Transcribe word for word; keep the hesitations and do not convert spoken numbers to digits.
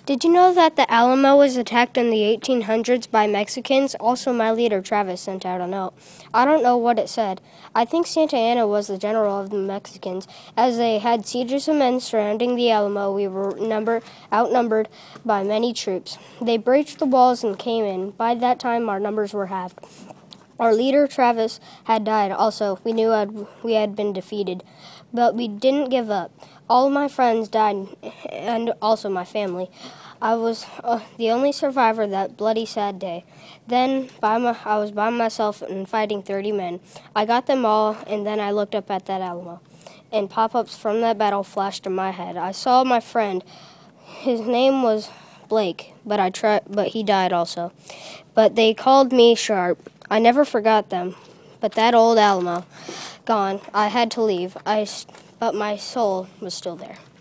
Did you know that the Alamo was attacked in the eighteen hundreds by Mexicans? Also, my leader, Travis, sent out a note. I don't know what it said. I think Santa Anna was the general of the Mexicans. As they had sieges of men surrounding the Alamo, we were number, outnumbered by many troops. They breached the walls and came in. By that time, our numbers were halved. Our leader, Travis, had died also. We knew we had been defeated, but we didn't give up. All of my friends died, and also my family. I was uh, the only survivor that bloody, sad day. Then by my, I was by myself and fighting thirty men. I got them all, and then I looked up at that Alamo, and pop-ups from that battle flashed in my head. I saw my friend. His name was Blake, but I tried, but he died also. But they called me Sharp. I never forgot them. But that old Alamo, gone. I had to leave. I, but my soul was still there.